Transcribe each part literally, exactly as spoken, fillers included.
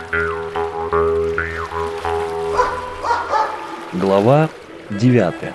Глава девятая.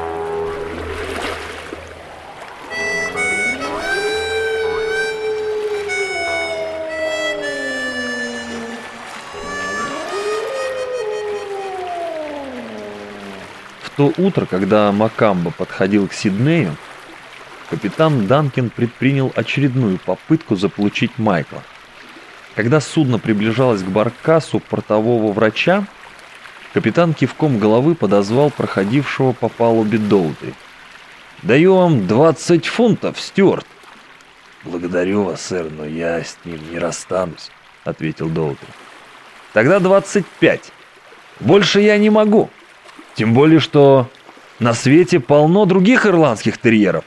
В то утро, когда Макамбо подходил к Сиднею, капитан Данкин предпринял очередную попытку заполучить Майкла. Когда судно приближалось к баркасу портового врача, капитан кивком головы подозвал проходившего по палубе Доутри. «Даю вам двадцать фунтов, Стюарт!» «Благодарю вас, сэр, но я с ним не расстанусь», — ответил Доутри. «Тогда двадцать пять. Больше я не могу. Тем более, что на свете полно других ирландских терьеров».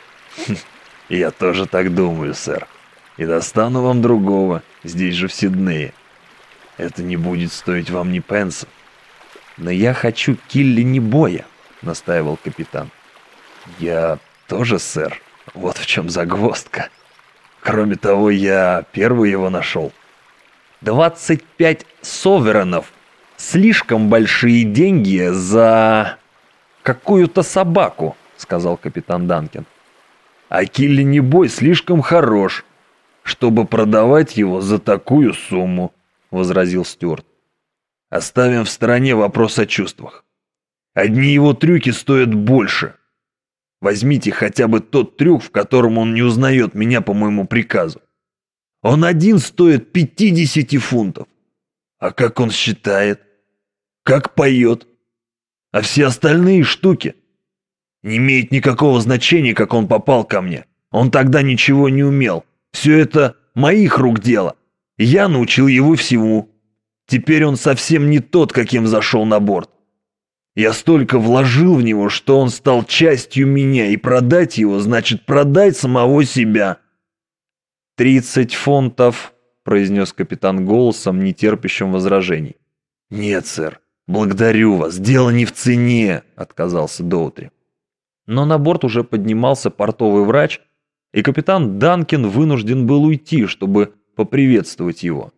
«Я тоже так думаю, сэр. И достану вам другого, здесь же в Сиднее. Это не будет стоить вам ни пенса». «Но я хочу Килли-Небоя», — настаивал капитан. «Я тоже, сэр. Вот в чем загвоздка. Кроме того, я первый его нашел». «Двадцать пять соверенов. Слишком большие деньги за какую-то собаку», — сказал капитан Данкин. «А Килли-Небой слишком хорош, чтобы продавать его за такую сумму», — возразил Стюарт. «Оставим в стороне вопрос о чувствах. Одни его трюки стоят больше. Возьмите хотя бы тот трюк, в котором он не узнает меня по моему приказу. Он один стоит пятьдесят фунтов. А как он считает? Как поет? А все остальные штуки? Не имеет никакого значения, как он попал ко мне. Он тогда ничего не умел. Все это моих рук дело. Я научил его всему. Теперь он совсем не тот, каким зашел на борт. Я столько вложил в него, что он стал частью меня, и продать его значит продать самого себя». «Тридцать фунтов», — произнес капитан голосом, не терпящим возражений. «Нет, сэр, благодарю вас, дело не в цене», — отказался Доутри. Но на борт уже поднимался портовый врач, и капитан Данкин вынужден был уйти, чтобы поприветствовать его.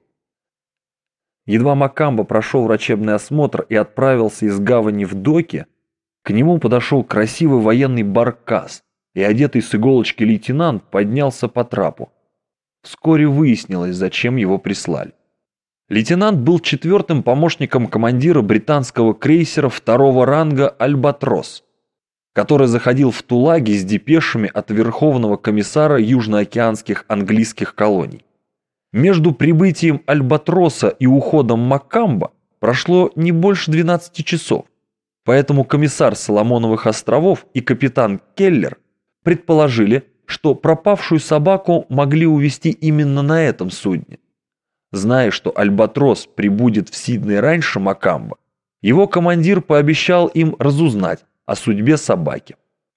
Едва Макамбо прошел врачебный осмотр и отправился из гавани в доки, к нему подошел красивый военный баркас, и одетый с иголочки лейтенант поднялся по трапу. Вскоре выяснилось, зачем его прислали. Лейтенант был четвертым помощником командира британского крейсера второго ранга «Альбатрос», который заходил в Тулаги с депешами от Верховного комиссара южноокеанских английских колоний. Между прибытием «Альбатроса» и уходом Макамбо прошло не больше двенадцати часов, поэтому комиссар Соломоновых островов и капитан Келлер предположили, что пропавшую собаку могли увезти именно на этом судне. Зная, что «Альбатрос» прибудет в Сидней раньше Макамбо, его командир пообещал им разузнать о судьбе собаки.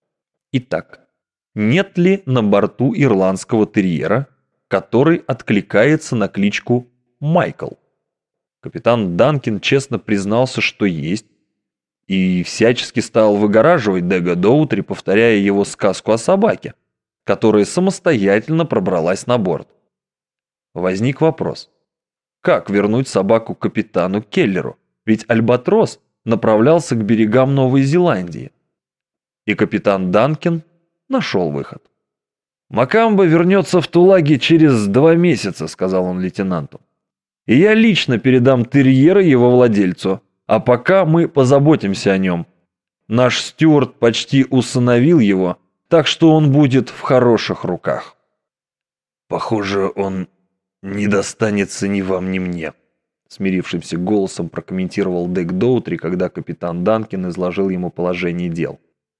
Итак, нет ли на борту ирландского терьера, который откликается на кличку Майкл? Капитан Данкин честно признался, что есть, и всячески стал выгораживать Дега Доутри, повторяя его сказку о собаке, которая самостоятельно пробралась на борт. Возник вопрос: как вернуть собаку капитану Келлеру? Ведь «Альбатрос» направлялся к берегам Новой Зеландии. И капитан Данкин нашел выход. «Макамбо вернется в Тулаги через два месяца», — сказал он лейтенанту. «И я лично передам терьера его владельцу, а пока мы позаботимся о нем. Наш Стюарт почти усыновил его, так что он будет в хороших руках». «Похоже, он не достанется ни вам, ни мне», — смирившимся голосом прокомментировал Дек Доутри, когда капитан Данкин изложил ему положение дел.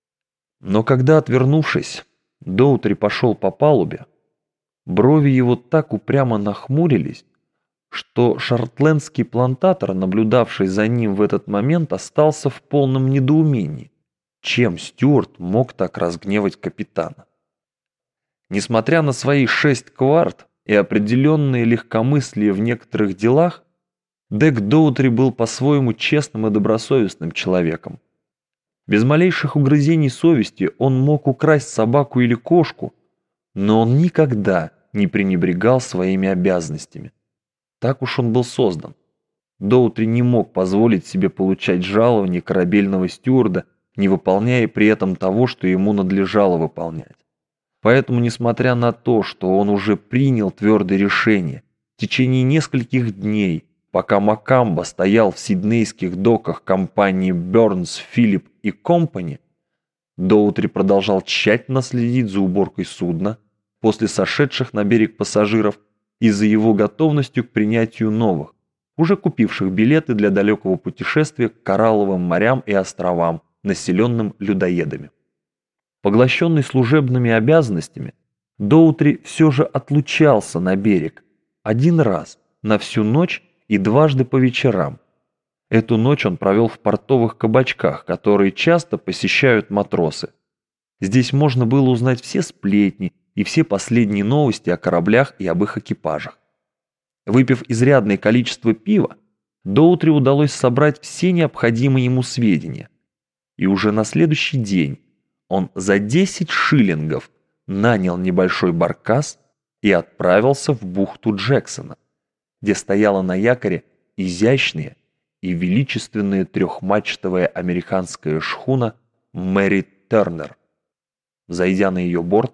Но когда, отвернувшись, Доутри пошел по палубе, брови его так упрямо нахмурились, что шотландский плантатор, наблюдавший за ним в этот момент, остался в полном недоумении. Чем Стюарт мог так разгневать капитана? Несмотря на свои шесть кварт и определенное легкомыслие в некоторых делах, Дек Доутри был по-своему честным и добросовестным человеком. Без малейших угрызений совести он мог украсть собаку или кошку, но он никогда не пренебрегал своими обязанностями. Так уж он был создан. Доутри не мог позволить себе получать жалование корабельного стюарда, не выполняя при этом того, что ему надлежало выполнять. Поэтому, несмотря на то, что он уже принял твердое решение, в течение нескольких дней, пока Макамбо стоял в сиднейских доках компании Burns, Phillip и Company, Доутри продолжал тщательно следить за уборкой судна после сошедших на берег пассажиров и за его готовностью к принятию новых, уже купивших билеты для далекого путешествия к коралловым морям и островам, населенным людоедами. Поглощенный служебными обязанностями, Доутри все же отлучался на берег один раз на всю ночь и дважды по вечерам. Эту ночь он провел в портовых кабачках, которые часто посещают матросы. Здесь можно было узнать все сплетни и все последние новости о кораблях и об их экипажах. Выпив изрядное количество пива, Доутри удалось собрать все необходимые ему сведения. И уже на следующий день он за десять шиллингов нанял небольшой баркас и отправился в бухту Джексона, где стояла на якоре изящная и величественная трехмачтовая американская шхуна Мэри Тернер. Зайдя на ее борт,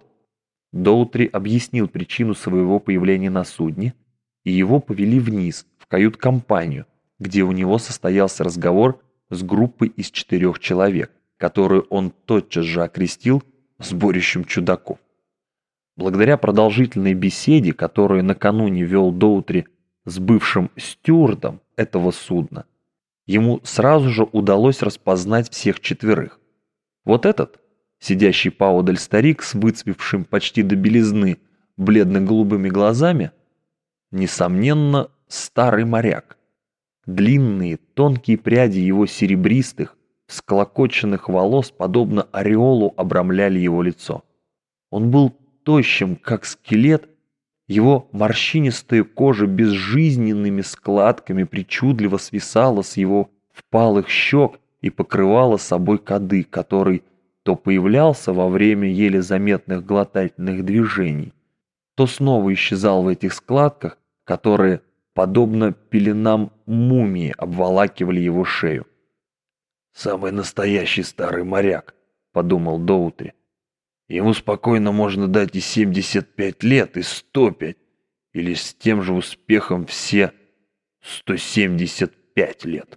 Доутри объяснил причину своего появления на судне, и его повели вниз, в кают-компанию, где у него состоялся разговор с группой из четырех человек, которую он тотчас же окрестил сборищем чудаков. Благодаря продолжительной беседе, которую накануне вел Доутри с бывшим стюардом этого судна, ему сразу же удалось распознать всех четверых. Вот этот, сидящий поодаль старик с выцвевшим почти до белизны бледно-голубыми глазами, несомненно, старый моряк. Длинные, тонкие пряди его серебристых, всклокоченных волос, подобно ореолу, обрамляли его лицо. Он был тощим, как скелет, его морщинистая кожа безжизненными складками причудливо свисала с его впалых щек и покрывала собой кадык, который то появлялся во время еле заметных глотательных движений, то снова исчезал в этих складках, которые, подобно пеленам мумии, обволакивали его шею. «Самый настоящий старый моряк», — подумал Доутри. «Ему спокойно можно дать и семьдесят пять лет, и сто пять, или с тем же успехом все сто семьдесят пять лет».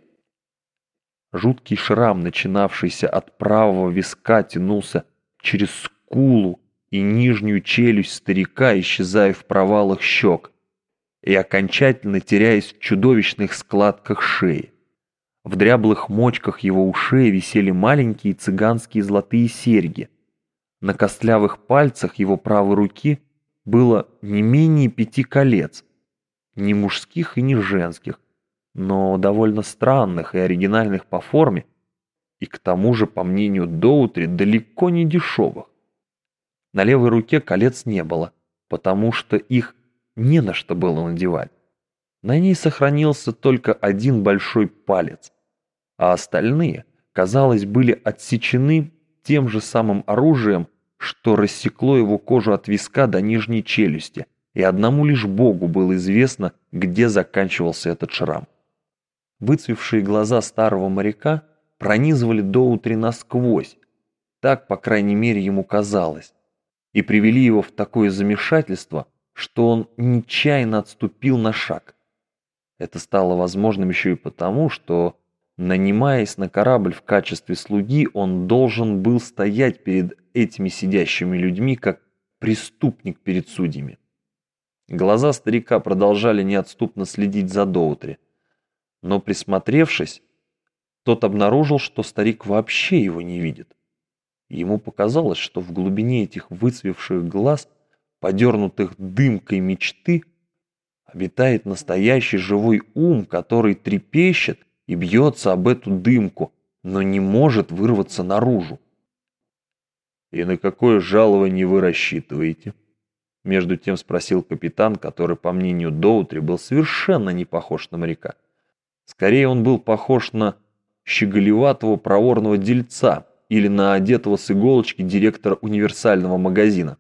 Жуткий шрам, начинавшийся от правого виска, тянулся через скулу и нижнюю челюсть старика, исчезая в провалах щек и окончательно теряясь в чудовищных складках шеи. В дряблых мочках его ушей висели маленькие цыганские золотые серьги. На костлявых пальцах его правой руки было не менее пяти колец, ни мужских и ни женских, но довольно странных и оригинальных по форме, и к тому же, по мнению Доутри, далеко не дешевых. На левой руке колец не было, потому что их не на что было надевать. На ней сохранился только один большой палец, а остальные, казалось, были отсечены тем же самым оружием, что рассекло его кожу от виска до нижней челюсти, и одному лишь Богу было известно, где заканчивался этот шрам. Выцвевшие глаза старого моряка пронизывали Доутри насквозь, так, по крайней мере, ему казалось, и привели его в такое замешательство, что он нечаянно отступил на шаг. Это стало возможным еще и потому, что, нанимаясь на корабль в качестве слуги, он должен был стоять перед этими сидящими людьми, как преступник перед судьями. Глаза старика продолжали неотступно следить за Доутри, но, присмотревшись, тот обнаружил, что старик вообще его не видит. Ему показалось, что в глубине этих выцвевших глаз, подернутых дымкой мечты, обитает настоящий живой ум, который трепещет и бьется об эту дымку, но не может вырваться наружу. «И на какое жалование вы рассчитываете?» Между тем спросил капитан, который, по мнению Доутри, был совершенно не похож на моряка. Скорее, он был похож на щеголеватого проворного дельца или на одетого с иголочки директора универсального магазина.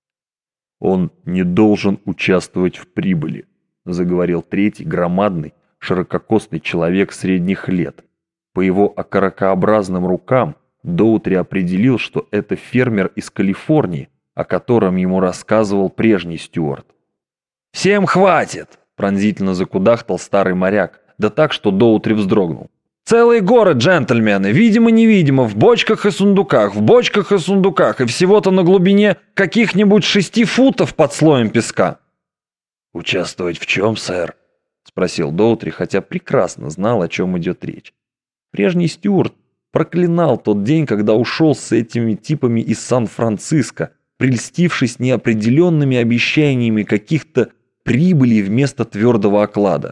«Он не должен участвовать в прибыли», — заговорил третий, громадный, ширококосный человек средних лет. По его окорокообразным рукам Доутри определил, что это фермер из Калифорнии, о котором ему рассказывал прежний Стюарт. «Всем хватит!» – пронзительно закудахтал старый моряк, да так, что Доутри вздрогнул. «Целый город, джентльмены, видимо-невидимо, в бочках и сундуках, в бочках и сундуках, и всего-то на глубине каких-нибудь шести футов под слоем песка». «Участвовать в чем, сэр?» – спросил Доутри, хотя прекрасно знал, о чем идет речь. Прежний Стюарт проклинал тот день, когда ушел с этими типами из Сан-Франциско, прельстившись неопределенными обещаниями каких-то прибылей вместо твердого оклада.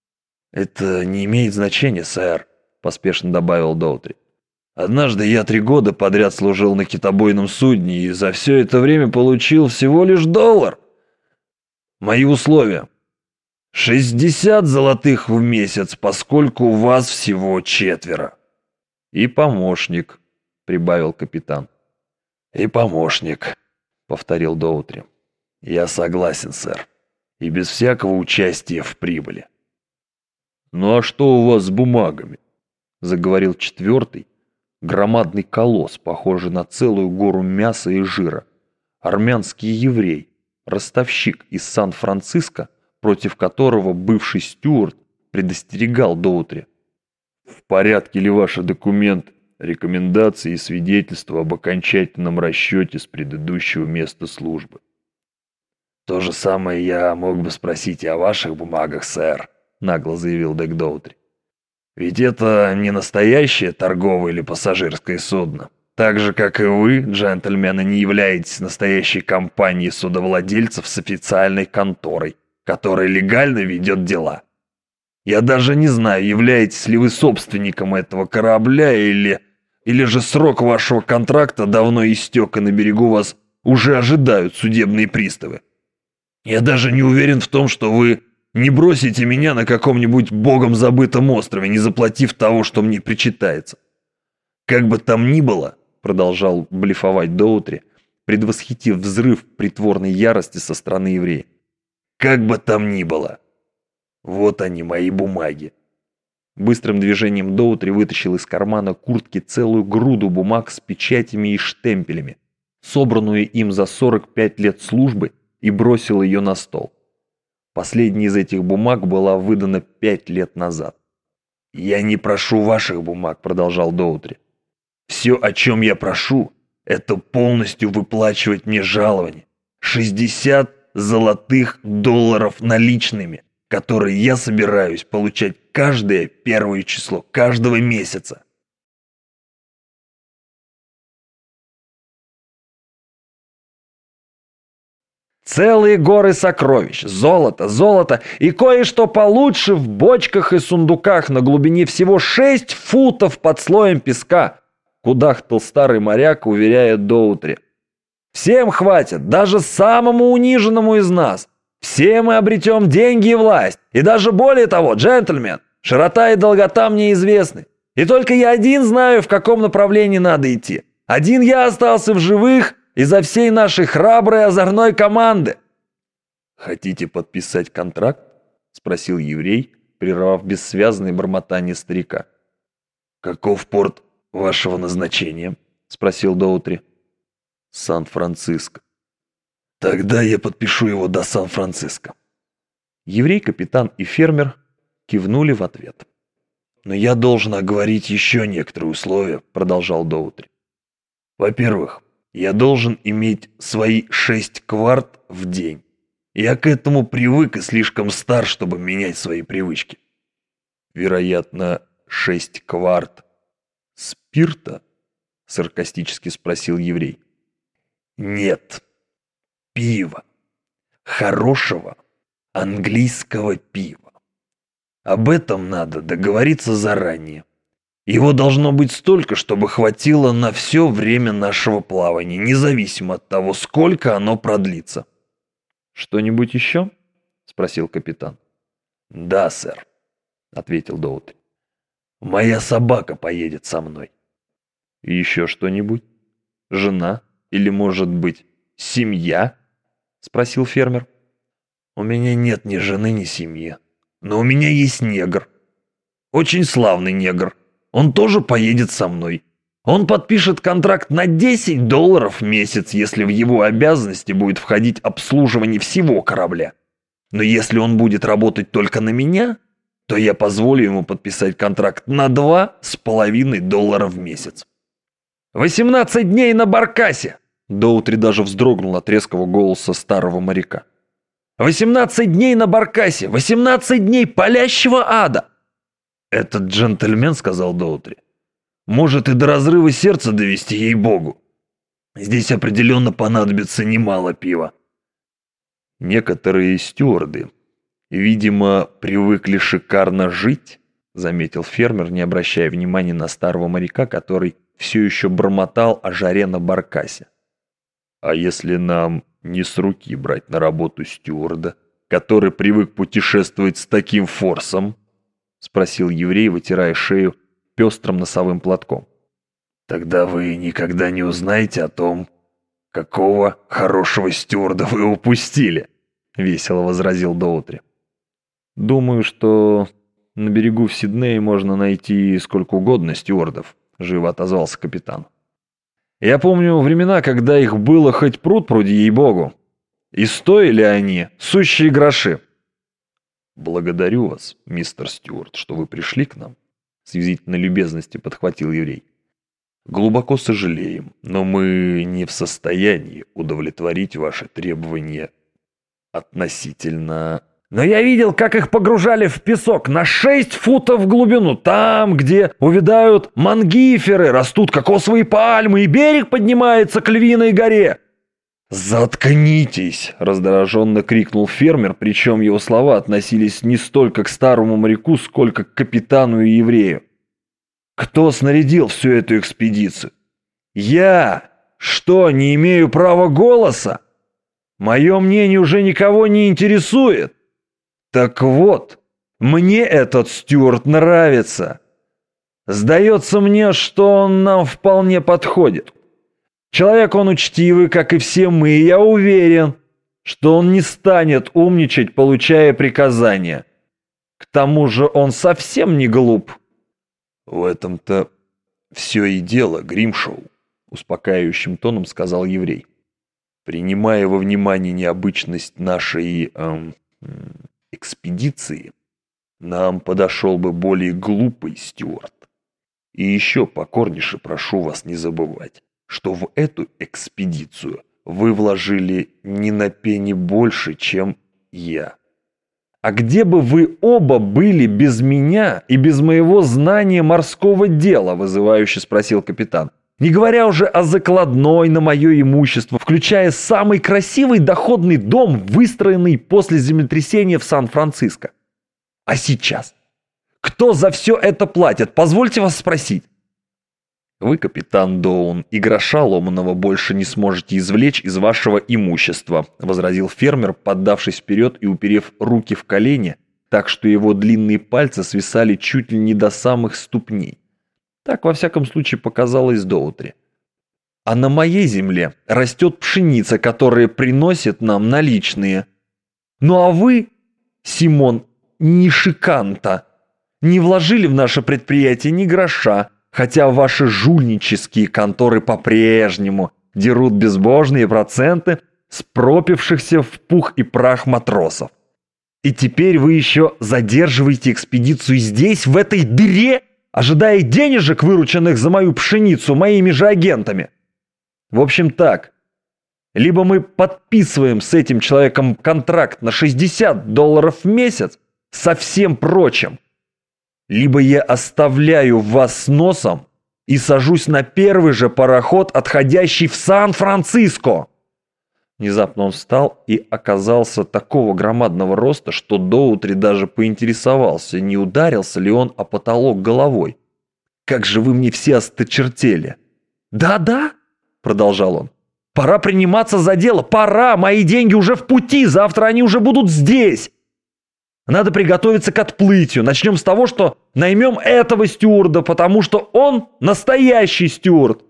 «Это не имеет значения, сэр», — поспешно добавил Доутри. «Однажды я три года подряд служил на китобойном судне и за все это время получил всего лишь доллар. Мои условия. шестьдесят золотых в месяц, поскольку вас всего четверо». «И помощник», — прибавил капитан. «И помощник», — повторил Доутри. «Я согласен, сэр. И без всякого участия в прибыли». «Ну а что у вас с бумагами?» — заговорил четвертый, громадный колосс, похожий на целую гору мяса и жира. Армянский еврей, ростовщик из Сан-Франциско, против которого бывший Стюарт предостерегал Доутри. «В порядке ли ваши документы, рекомендации и свидетельства об окончательном расчете с предыдущего места службы?» «То же самое я мог бы спросить и о ваших бумагах, сэр», — нагло заявил Дек Доутри. «Ведь это не настоящее торговое или пассажирское судно. Так же, как и вы, джентльмены, не являетесь настоящей компанией судовладельцев с официальной конторой, которая легально ведет дела. Я даже не знаю, являетесь ли вы собственником этого корабля или... или же срок вашего контракта давно истек, и на берегу вас уже ожидают судебные приставы. Я даже не уверен в том, что вы не бросите меня на каком-нибудь богом забытом острове, не заплатив того, что мне причитается. Как бы там ни было, продолжал блефовать Доутри, предвосхитив взрыв притворной ярости со стороны еврея. Как бы там ни было. Вот они, мои бумаги. Быстрым движением Доутри вытащил из кармана куртки целую груду бумаг с печатями и штемпелями, собранную им за сорок пять лет службы, и бросил ее на стол. Последняя из этих бумаг была выдана пять лет назад. «Я не прошу ваших бумаг», — продолжал Доутри. «Все, о чем я прошу, это полностью выплачивать мне жалование. шестьдесят золотых долларов наличными, которые я собираюсь получать каждое первое число каждого месяца». Целые горы сокровищ, золото, золото и кое-что получше в бочках и сундуках на глубине всего шесть футов под слоем песка, кудахтал старый моряк, уверяя Доутри. Всем хватит, даже самому униженному из нас. Все мы обретем деньги и власть. И даже более того, джентльмен, широта и долгота мне известны. И только я один знаю, в каком направлении надо идти. Один я остался в живых из-за всей нашей храброй озорной команды. «Хотите подписать контракт?» — спросил еврей, прервав бессвязное бормотание старика. «Каков порт вашего назначения?» — спросил Доутри. «Сан-Франциско». «Тогда я подпишу его до Сан-Франциско». Еврей, капитан и фермер кивнули в ответ. «Но я должен оговорить еще некоторые условия», — продолжал Доутри. «Во-первых, я должен иметь свои шесть кварт в день. Я к этому привык и слишком стар, чтобы менять свои привычки». «Вероятно, шесть кварт спирта?» — саркастически спросил еврей. «Нет, пива. Хорошего английского пива. Об этом надо договориться заранее. Его должно быть столько, чтобы хватило на все время нашего плавания, независимо от того, сколько оно продлится». «Что-нибудь еще?» — спросил капитан. «Да, сэр», — ответил Доутри. «Моя собака поедет со мной». «И еще что-нибудь? Жена? Или, может быть, семья?» — спросил фермер. «У меня нет ни жены, ни семьи», Но у меня есть негр. Очень славный негр. Он тоже поедет со мной. Он подпишет контракт на десять долларов в месяц, если в его обязанности будет входить обслуживание всего корабля. Но если он будет работать только на меня, то я позволю ему подписать контракт на два с половиной доллара в месяц. «Восемнадцать дней на баркасе!» Доутри даже вздрогнул от резкого голоса старого моряка. «Восемнадцать дней на баркасе! Восемнадцать дней палящего ада!» «Этот джентльмен, — сказал Доутри, — может и до разрыва сердца довести, ей-богу. Здесь определенно понадобится немало пива». «Некоторые стюарды, видимо, привыкли шикарно жить», — заметил фермер, не обращая внимания на старого моряка, который все еще бормотал о жаре на баркасе. «А если нам не с руки брать на работу стюарда, который привык путешествовать с таким форсом?» — спросил еврей, вытирая шею пестрым носовым платком. «Тогда вы никогда не узнаете о том, какого хорошего стюарда вы упустили», — весело возразил Доутри. «Думаю, что на берегу в Сиднее можно найти сколько угодно стюардов», — живо отозвался капитан. «Я помню времена, когда их было хоть пруд пруди, ей-богу. И стоили они сущие гроши». «Благодарю вас, мистер Стюарт, что вы пришли к нам», — с язвительной любезностью подхватил еврей. «Глубоко сожалеем, но мы не в состоянии удовлетворить ваши требования относительно...» «Но я видел, как их погружали в песок на шесть футов в глубину, там, где увядают мангиферы, растут кокосовые пальмы, и берег поднимается к Львиной горе». «Заткнитесь!» – раздраженно крикнул фермер, причем его слова относились не столько к старому моряку, сколько к капитану и еврею. «Кто снарядил всю эту экспедицию? Я? Что, не имею права голоса? Мое мнение уже никого не интересует? Так вот, мне этот Стюарт нравится. Сдается мне, что он нам вполне подходит. Человек он учтивый, как и все мы, и я уверен, что он не станет умничать, получая приказания. К тому же он совсем не глуп». «В этом-то все и дело, Гримшоу», — успокаивающим тоном сказал еврей. «Принимая во внимание необычность нашей эм, экспедиции, нам подошел бы более глупый Стюарт. И еще покорнейше прошу вас не забывать, что в эту экспедицию вы вложили не на пенни больше, чем я». «А где бы вы оба были без меня и без моего знания морского дела?» — вызывающе спросил капитан. «Не говоря уже о закладной на мое имущество, включая самый красивый доходный дом, выстроенный после землетрясения в Сан-Франциско. А сейчас? Кто за все это платит? Позвольте вас спросить». «Вы, капитан Доун, и гроша ломаного больше не сможете извлечь из вашего имущества», — возразил фермер, поддавшись вперед и уперев руки в колени, так что его длинные пальцы свисали чуть ли не до самых ступней. Так, во всяком случае, показалось Доутри. «А на моей земле растет пшеница, которая приносит нам наличные. Ну а вы, Симон Нишиканта, не вложили в наше предприятие ни гроша, хотя ваши жульнические конторы по-прежнему дерут безбожные проценты с пропившихся в пух и прах матросов. И теперь вы еще задерживаете экспедицию здесь, в этой дыре, ожидая денежек, вырученных за мою пшеницу моими же агентами. В общем так, либо мы подписываем с этим человеком контракт на шестьдесят долларов в месяц со всем прочим, либо я оставляю вас с носом и сажусь на первый же пароход, отходящий в Сан-Франциско». Внезапно он встал и оказался такого громадного роста, что Доутри даже поинтересовался, не ударился ли он о потолок головой. «Как же вы мне все осточертели!» «Да-да», — продолжал он, — «пора приниматься за дело, пора, мои деньги уже в пути, завтра они уже будут здесь. Надо приготовиться к отплытию. Начнем с того, что наймем этого стюарда, потому что он настоящий стюард.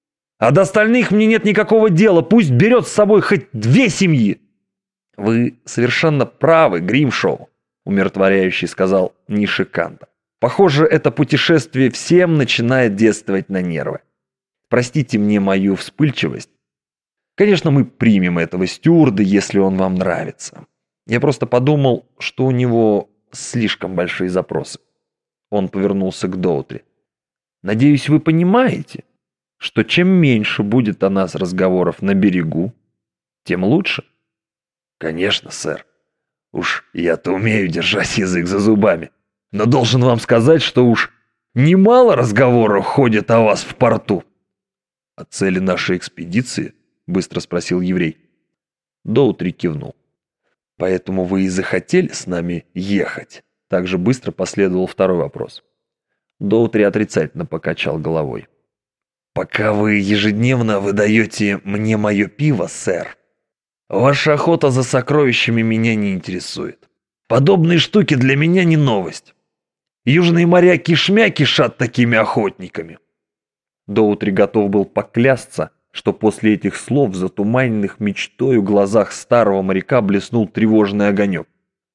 А до остальных мне нет никакого дела. Пусть берет с собой хоть две семьи». «Вы совершенно правы, Гримшоу», — умиротворяюще сказал Нишиканта. Похоже, это путешествие всем начинает действовать на нервы. Простите мне мою вспыльчивость. Конечно, мы примем этого стюарда, если он вам нравится. Я просто подумал, что у него слишком большие запросы. Он повернулся к Доутри. Надеюсь, вы понимаете, что чем меньше будет о нас разговоров на берегу, тем лучше. Конечно, сэр. Уж я-то умею держать язык за зубами. Но должен вам сказать, что уж немало разговоров ходит о вас в порту. О цели нашей экспедиции? Быстро спросил еврей. Доутри кивнул. Поэтому вы и захотели с нами ехать? Также быстро последовал второй вопрос. Доутри отрицательно покачал головой. Пока вы ежедневно выдаете мне мое пиво, сэр, ваша охота за сокровищами меня не интересует. Подобные штуки для меня не новость. Южные моря кишмя кишат такими охотниками. Доутри готов был поклясться, что после этих слов в затуманенных мечтою глазах старого моряка блеснул тревожный огонек.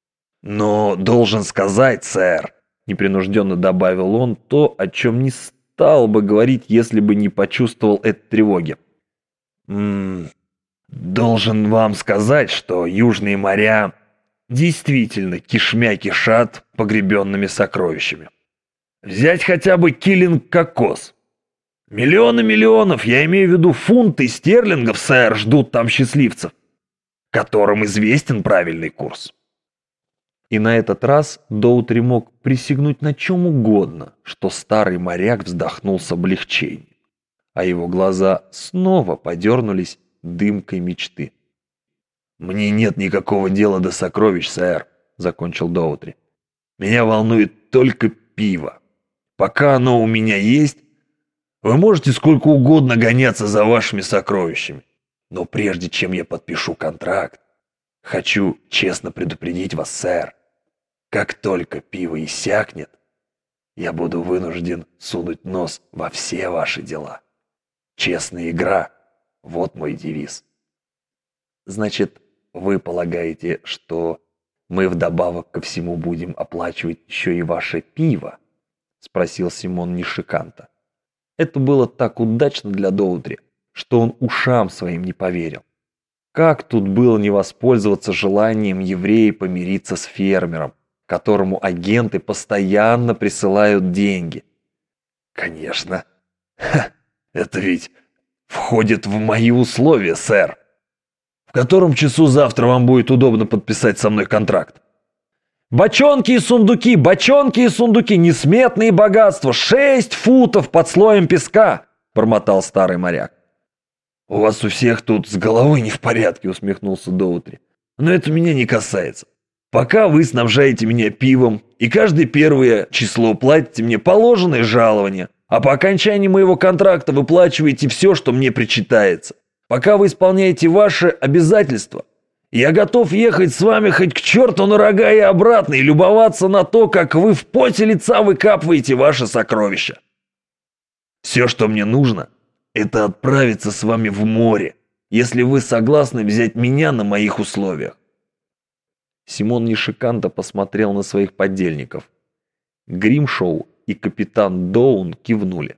«Но должен сказать, сэр», — непринужденно добавил он то, о чем не стал бы говорить, если бы не почувствовал этой тревоги. «М-м, должен вам сказать, что южные моря действительно кишмя кишат погребенными сокровищами. Взять хотя бы Киллинг-Кокос. Миллионы миллионов, я имею в виду фунты стерлингов, сэр, ждут там счастливцев, которым известен правильный курс». И на этот раз Доутри мог присягнуть на чем угодно, что старый моряк вздохнул с облегчением, а его глаза снова подернулись дымкой мечты. «Мне нет никакого дела до сокровищ, сэр», — закончил Доутри. «Меня волнует только пиво. Пока оно у меня есть, вы можете сколько угодно гоняться за вашими сокровищами. Но прежде чем я подпишу контракт, хочу честно предупредить вас, сэр. Как только пиво иссякнет, я буду вынужден сунуть нос во все ваши дела. Честная игра — вот мой девиз». «Значит, вы полагаете, что мы вдобавок ко всему будем оплачивать еще и ваше пиво?» — спросил Симон Нишиканта. Это было так удачно для Доутри, что он ушам своим не поверил. Как тут было не воспользоваться желанием еврея помириться с фермером, которому агенты постоянно присылают деньги? «Конечно. Ха, это ведь входит в мои условия, сэр. В котором часу завтра вам будет удобно подписать со мной контракт?» «Бочонки и сундуки, бочонки и сундуки, несметные богатства, шесть футов под слоем песка!» — бормотал старый моряк. «У вас у всех тут с головой не в порядке», — усмехнулся Доутри. «Но это меня не касается. Пока вы снабжаете меня пивом и каждое первое число платите мне положенное жалование, а по окончании моего контракта выплачиваете все, что мне причитается. Пока вы исполняете ваши обязательства, я готов ехать с вами хоть к черту на рога и обратно и любоваться на то, как вы в поте лица выкапываете ваши сокровища. Все, что мне нужно, это отправиться с вами в море, если вы согласны взять меня на моих условиях». Симон Нишиканта посмотрел на своих подельников. Гримшоу и капитан Доун кивнули.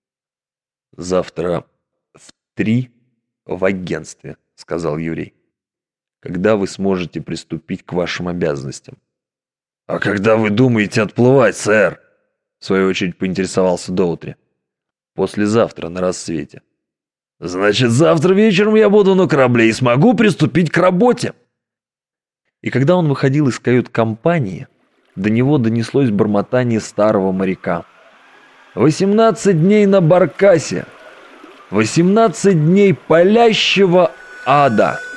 «Завтра в три в агентстве», — сказал еврей. «Когда вы сможете приступить к вашим обязанностям?» «А когда вы думаете отплывать, сэр?» — в свою очередь поинтересовался Доутри. «Послезавтра на рассвете». «Значит, завтра вечером я буду на корабле и смогу приступить к работе». И когда он выходил из кают-компании, до него донеслось бормотание старого моряка. «Восемнадцать дней на баркасе! Восемнадцать дней палящего ада!»